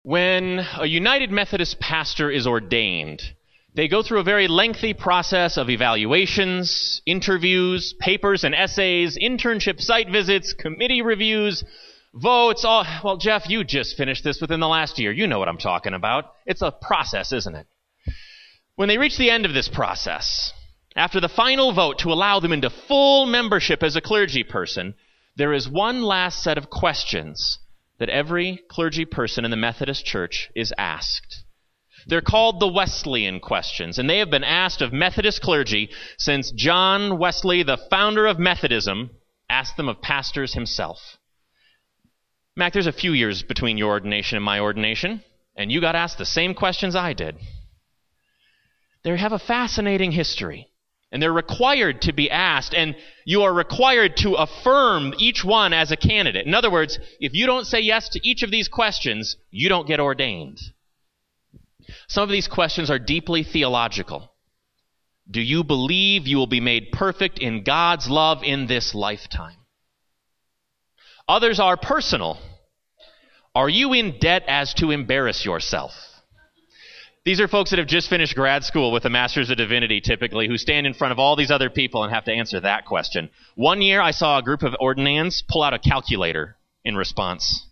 When a United Methodist pastor is ordained, they go through a very lengthy process of evaluations, interviews, papers and essays, internship site visits, committee reviews, votes, all. Well, Jeff, you just finished this within the last year. You know what I'm talking about. It's a process, isn't it? When they reach the end of this process, after the final vote to allow them into full membership as a clergy person, there is one last set of questions that every clergy person in the Methodist Church is asked. They're called the Wesleyan questions, and they have been asked of Methodist clergy since John Wesley, the founder of Methodism, asked them of pastors himself. Mac, there's a few years between your ordination and my ordination, and you got asked the same questions I did. They have a fascinating history, and they're required to be asked, and you are required to affirm each one as a candidate. In other words, if you don't say yes to each of these questions, you don't get ordained. Some of these questions are deeply theological. Do you believe you will be made perfect in God's love in this lifetime? Others are personal. Are you in debt as to embarrass yourself? These are folks that have just finished grad school with a Master's of Divinity, typically, who stand in front of all these other people and have to answer that question. One year, I saw a group of ordinands pull out a calculator in response.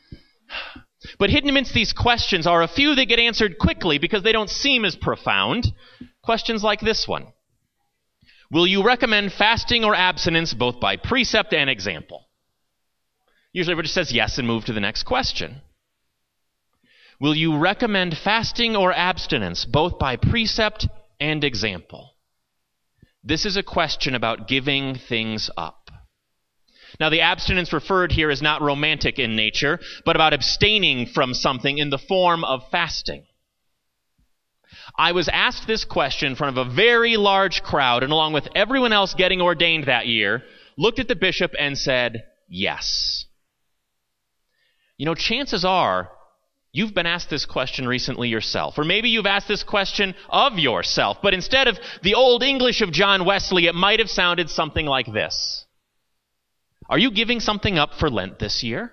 But hidden amidst these questions are a few that get answered quickly because they don't seem as profound. Questions like this one. Will you recommend fasting or abstinence both by precept and example? Usually everybody just says yes and move to the next question. Will you recommend fasting or abstinence, both by precept and example? This is a question about giving things up. Now, the abstinence referred here is not romantic in nature, but about abstaining from something in the form of fasting. I was asked this question in front of a very large crowd, and along with everyone else getting ordained that year, looked at the bishop and said, yes. You know, chances are, you've been asked this question recently yourself. Or maybe you've asked this question of yourself. But instead of the old English of John Wesley, it might have sounded something like this. Are you giving something up for Lent this year?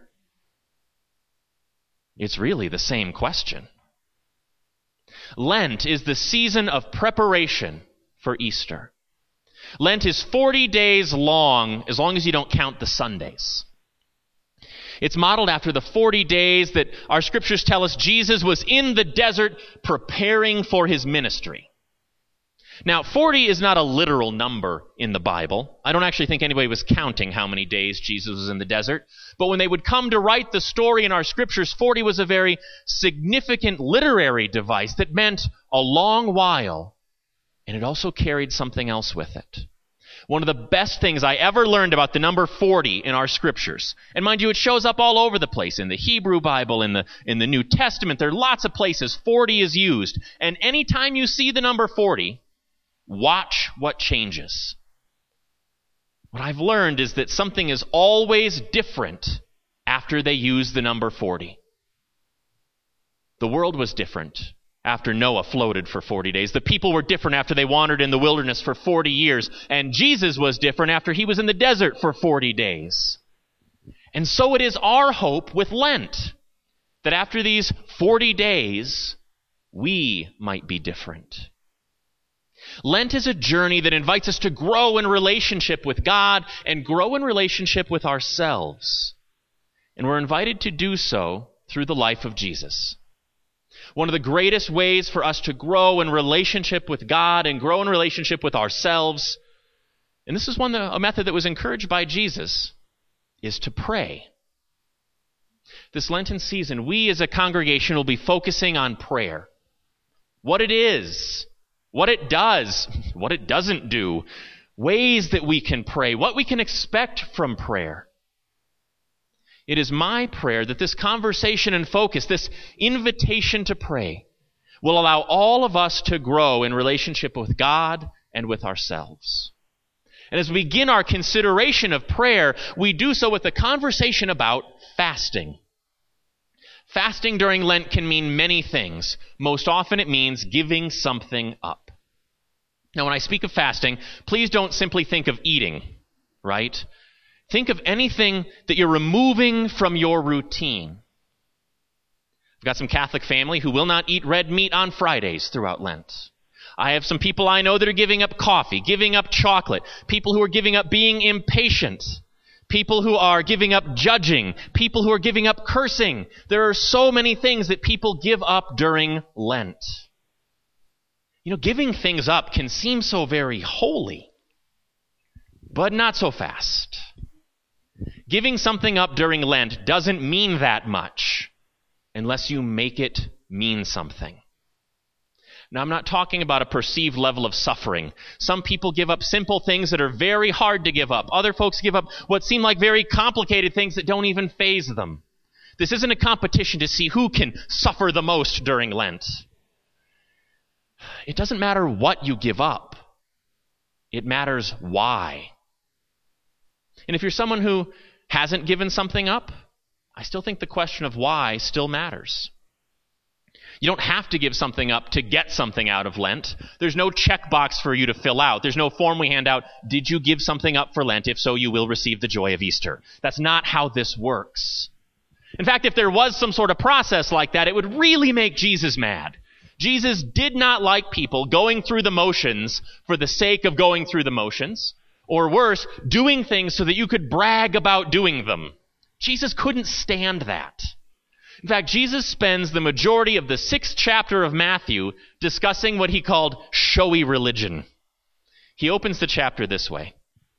It's really the same question. Lent is the season of preparation for Easter. Lent is 40 days long as you don't count the Sundays. It's modeled after the 40 days that our scriptures tell us Jesus was in the desert preparing for his ministry. Now, 40 is not a literal number in the Bible. I don't actually think anybody was counting how many days Jesus was in the desert. But when they would come to write the story in our scriptures, 40 was a very significant literary device that meant a long while, and it also carried something else with it. One of the best things I ever learned about the number 40 in our scriptures, and mind you, it shows up all over the place, in the Hebrew Bible, in the New Testament, there are lots of places 40 is used. And anytime you see the number 40, watch what changes. What I've learned is that something is always different after they use the number 40. The world was different after Noah floated for 40 days. The people were different after they wandered in the wilderness for 40 years. And Jesus was different after he was in the desert for 40 days. And so it is our hope with Lent that after these 40 days, we might be different. Lent is a journey that invites us to grow in relationship with God and grow in relationship with ourselves. And we're invited to do so through the life of Jesus. One of the greatest ways for us to grow in relationship with God and grow in relationship with ourselves, and this is a method that was encouraged by Jesus, is to pray. This Lenten season, we as a congregation will be focusing on prayer. What it is, what it does, what it doesn't do, ways that we can pray, what we can expect from prayer. It is my prayer that this conversation and focus, this invitation to pray, will allow all of us to grow in relationship with God and with ourselves. And as we begin our consideration of prayer, we do so with a conversation about fasting. Fasting during Lent can mean many things. Most often it means giving something up. Now, when I speak of fasting, please don't simply think of eating, right? Think of anything that you're removing from your routine. I've got some Catholic family who will not eat red meat on Fridays throughout Lent. I have some people I know that are giving up coffee, giving up chocolate, people who are giving up being impatient, people who are giving up judging, people who are giving up cursing. There are so many things that people give up during Lent. Giving things up can seem so very holy, but not so fast. Giving something up during Lent doesn't mean that much unless you make it mean something. Now, I'm not talking about a perceived level of suffering. Some people give up simple things that are very hard to give up. Other folks give up what seem like very complicated things that don't even faze them. This isn't a competition to see who can suffer the most during Lent. It doesn't matter what you give up. It matters why. And if you're someone who hasn't given something up, I still think the question of why still matters. You don't have to give something up to get something out of Lent. There's no checkbox for you to fill out. There's no form we hand out. Did you give something up for Lent? If so, you will receive the joy of Easter. That's not how this works. In fact, if there was some sort of process like that, it would really make Jesus mad. Jesus did not like people going through the motions for the sake of going through the motions, or worse, doing things so that you could brag about doing them. Jesus couldn't stand that. In fact, Jesus spends the majority of the 6th chapter of Matthew discussing what he called showy religion. He opens the chapter this way.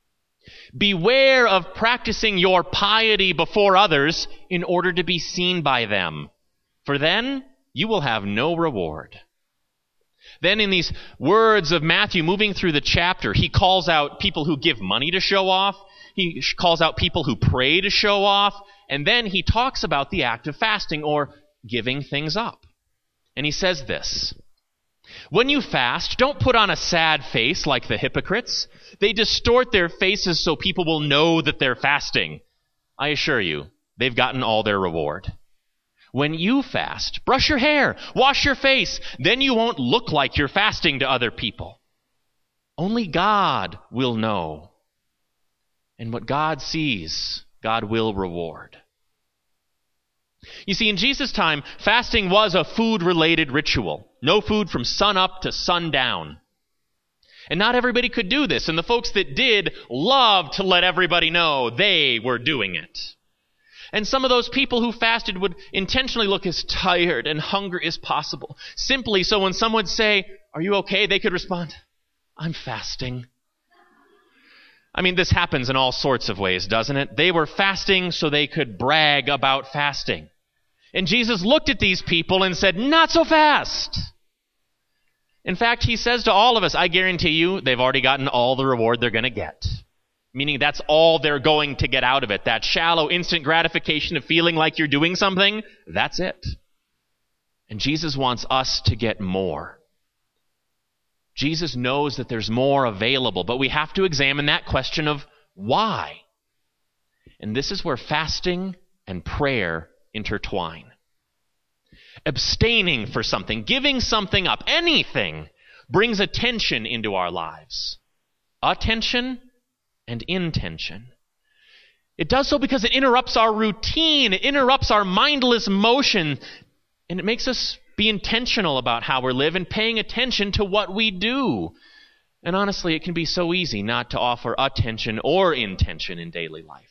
Beware of practicing your piety before others in order to be seen by them, for then you will have no reward. Then in these words of Matthew moving through the chapter, he calls out people who give money to show off. He calls out people who pray to show off. And then he talks about the act of fasting or giving things up. And he says this, when you fast, don't put on a sad face like the hypocrites. They distort their faces so people will know that they're fasting. I assure you, they've gotten all their reward. When you fast, brush your hair, wash your face. Then you won't look like you're fasting to other people. Only God will know. And what God sees, God will reward. You see, in Jesus' time, fasting was a food-related ritual. No food from sun up to sundown. And not everybody could do this, and the folks that did loved to let everybody know they were doing it. And some of those people who fasted would intentionally look as tired and hungry as possible, simply so when someone would say, "Are you okay?" they could respond, "I'm fasting." I mean, this happens in all sorts of ways, doesn't it? They were fasting so they could brag about fasting. And Jesus looked at these people and said, "Not so fast." In fact, he says to all of us, I guarantee you, they've already gotten all the reward they're going to get. Meaning that's all they're going to get out of it. That shallow, instant gratification of feeling like you're doing something, that's it. And Jesus wants us to get more. Jesus knows that there's more available, but we have to examine that question of why. And this is where fasting and prayer intertwine. Abstaining for something, giving something up, anything, brings attention into our lives. Attention and intention. It does so because it interrupts our routine, it interrupts our mindless motion, and it makes us be intentional about how we live and paying attention to what we do. And honestly, it can be so easy not to offer attention or intention in daily life.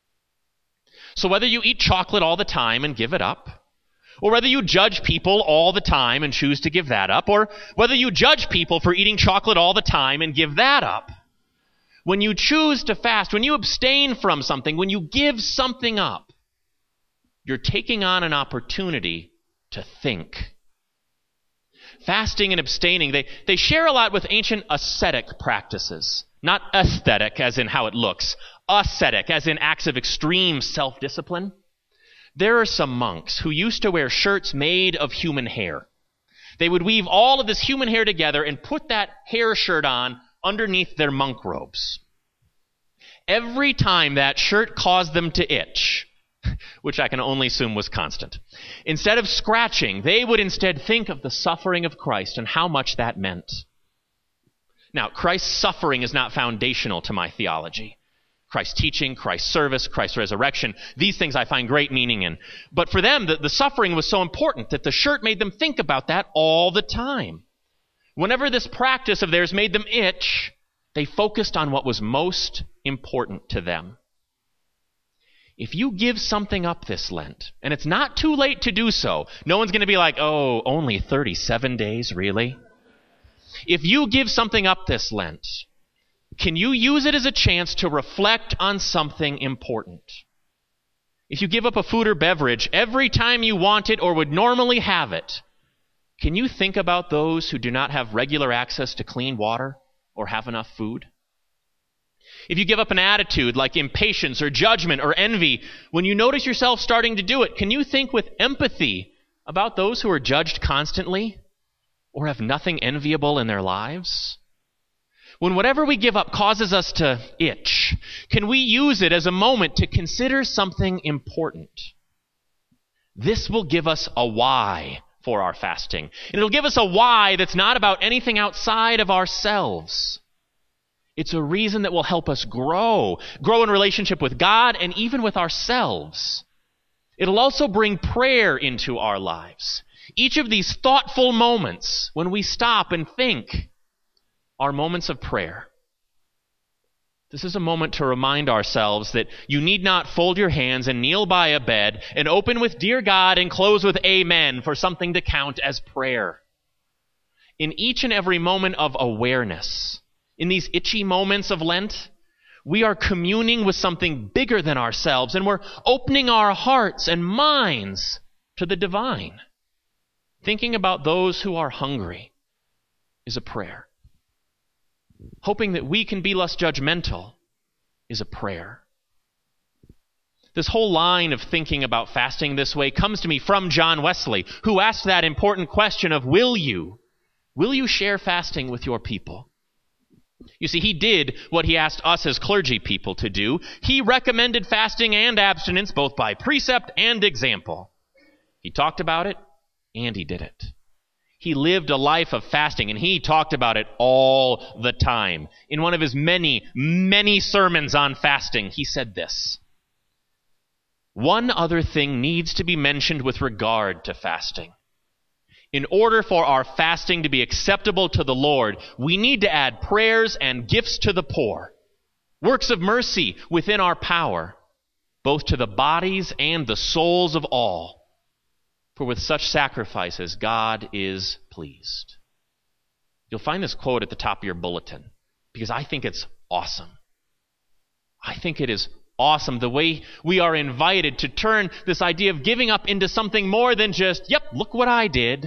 So whether you eat chocolate all the time and give it up, or whether you judge people all the time and choose to give that up, or whether you judge people for eating chocolate all the time and give that up, when you choose to fast, when you abstain from something, when you give something up, you're taking on an opportunity to think. Fasting and abstaining, they share a lot with ancient ascetic practices. Not aesthetic, as in how it looks. Ascetic, as in acts of extreme self-discipline. There are some monks who used to wear shirts made of human hair. They would weave all of this human hair together and put that hair shirt on underneath their monk robes. Every time that shirt caused them to itch, which I can only assume was constant, instead of scratching, they would instead think of the suffering of Christ and how much that meant. Now, Christ's suffering is not foundational to my theology. Christ's teaching, Christ's service, Christ's resurrection. These things I find great meaning in. But for them, the suffering was so important that the shirt made them think about that all the time. Whenever this practice of theirs made them itch, they focused on what was most important to them. If you give something up this Lent, and it's not too late to do so, no one's going to be like, oh, only 37 days, really? If you give something up this Lent, can you use it as a chance to reflect on something important? If you give up a food or beverage every time you want it or would normally have it, can you think about those who do not have regular access to clean water or have enough food? If you give up an attitude like impatience or judgment or envy, when you notice yourself starting to do it, can you think with empathy about those who are judged constantly or have nothing enviable in their lives? When whatever we give up causes us to itch, can we use it as a moment to consider something important? This will give us a why for our fasting. And it'll give us a why that's not about anything outside of ourselves. It's a reason that will help us grow in relationship with God and even with ourselves. It'll also bring prayer into our lives. Each of these thoughtful moments when we stop and think are moments of prayer. This is a moment to remind ourselves that you need not fold your hands and kneel by a bed and open with "Dear God" and close with "Amen" for something to count as prayer. In each and every moment of awareness, in these itchy moments of Lent, we are communing with something bigger than ourselves, and we're opening our hearts and minds to the divine. Thinking about those who are hungry is a prayer. Hoping that we can be less judgmental is a prayer. This whole line of thinking about fasting this way comes to me from John Wesley, who asked that important question of will you share fasting with your people? You see, he did what he asked us as clergy people to do. He recommended fasting and abstinence both by precept and example. He talked about it, and he did it. He lived a life of fasting, and he talked about it all the time. In one of his many, many sermons on fasting, he said this: "One other thing needs to be mentioned with regard to fasting. In order for our fasting to be acceptable to the Lord, we need to add prayers and gifts to the poor, works of mercy within our power, both to the bodies and the souls of all. For with such sacrifices, God is pleased." You'll find this quote at the top of your bulletin, because I think it's awesome. I think it is awesome the way we are invited to turn this idea of giving up into something more than just, yep, look what I did.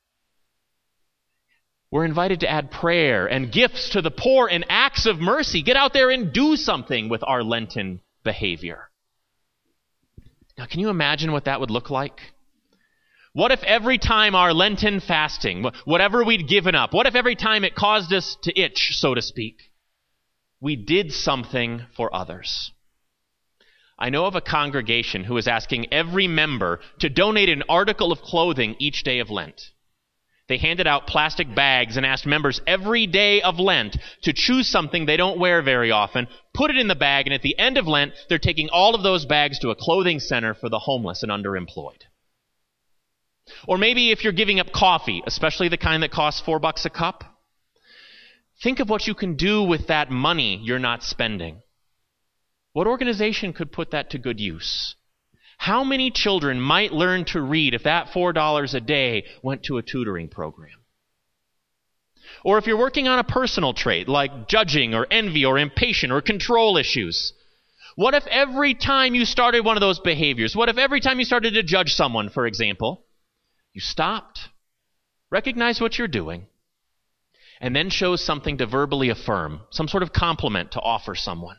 We're invited to add prayer and gifts to the poor and acts of mercy. Get out there and do something with our Lenten behavior. Now, can you imagine what that would look like? What if every time our Lenten fasting, whatever we'd given up, what if every time it caused us to itch, so to speak, we did something for others? I know of a congregation who is asking every member to donate an article of clothing each day of Lent. They handed out plastic bags and asked members every day of Lent to choose something they don't wear very often, put it in the bag, and at the end of Lent, they're taking all of those bags to a clothing center for the homeless and underemployed. Or maybe if you're giving up coffee, especially the kind that costs $4 a cup, think of what you can do with that money you're not spending. What organization could put that to good use? How many children might learn to read if that $4 a day went to a tutoring program? Or if you're working on a personal trait like judging or envy or impatience or control issues, what if every time you started one of those behaviors, what if every time you started to judge someone, for example, you stopped, recognized what you're doing, and then chose something to verbally affirm, some sort of compliment to offer someone?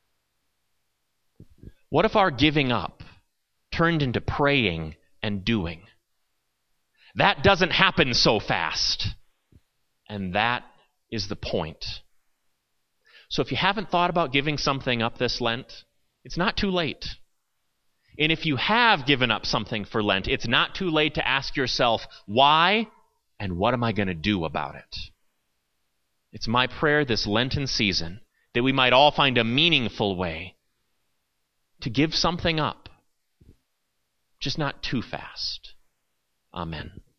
What if our giving up turned into praying and doing? That doesn't happen so fast. And that is the point. So if you haven't thought about giving something up this Lent, it's not too late. And if you have given up something for Lent, it's not too late to ask yourself, why and what am I going to do about it? It's my prayer this Lenten season that we might all find a meaningful way to give something up, just not too fast. Amen.